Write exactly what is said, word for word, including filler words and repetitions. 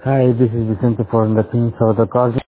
Hi, this is Vicente from the team for the call.